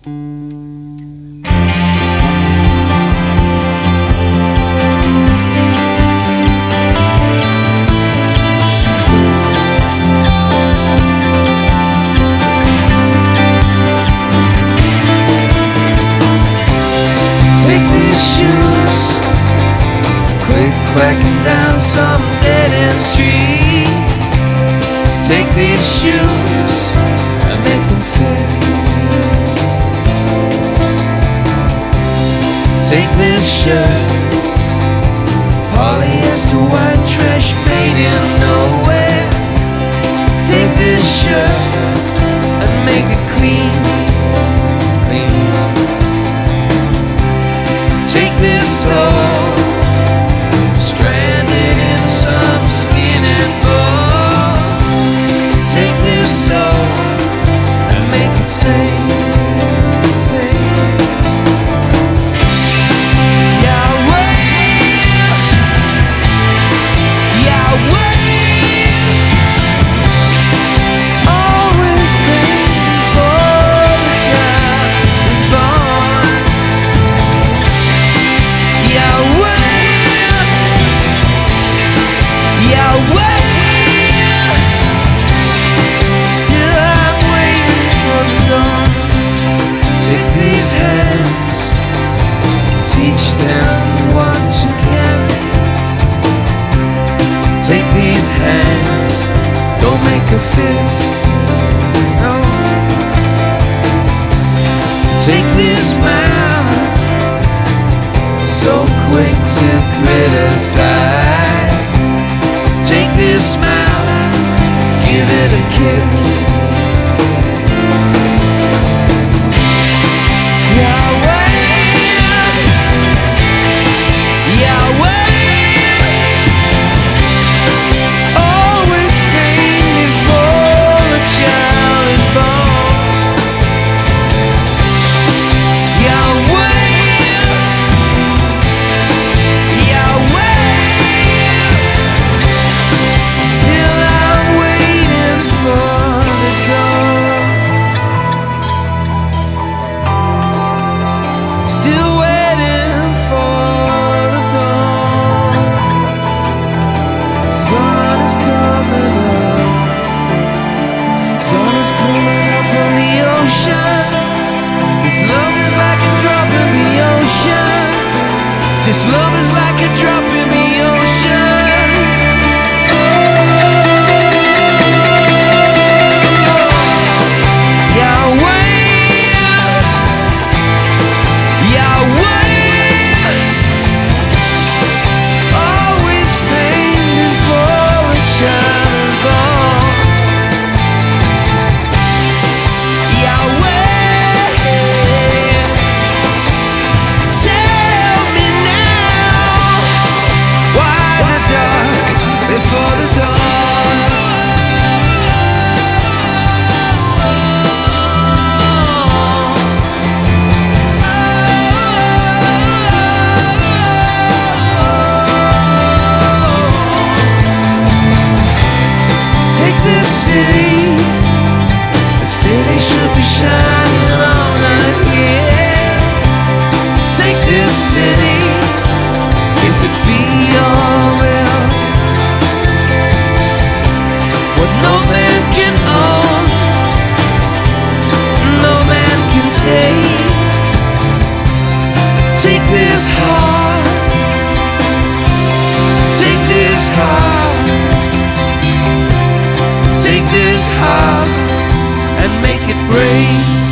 Take these shoes, click-clacking down some dead-end street. Take these shoes and make them fit. Take this shirt, polyester white trash made in nowhere. Take this shirt and make it clean, clean. Take this soul, stranded in some skin and bones. Take this soul and make it sing, sing. Yahweh, Yahweh, always pain before the child is born. Yahweh, Yahweh, still I'm waiting for the dawn. Take these hands, teach them what to carry. Take these hands, don't make a fist, no. Take this mouth, so quick to criticize. Take this mouth, give it a kiss. Yahweh, Yahweh, always pain before a child is born. Yahweh, Yahweh, still I'm waiting for the dawn. Still waiting for the dawn. Sun is coming up. Sun is coming up on the ocean. This love is like a drop in the ocean. This love is like a drop in the ocean. Yahweh, Yahweh, always pain before a child is born. Yahweh, tell me now, why the dark before the dawn? Take this city, the city should be shining all night here. Take this city, if it be your will. What no man can own, no man can take. Take this heart, take this heart, take this heart and make it break.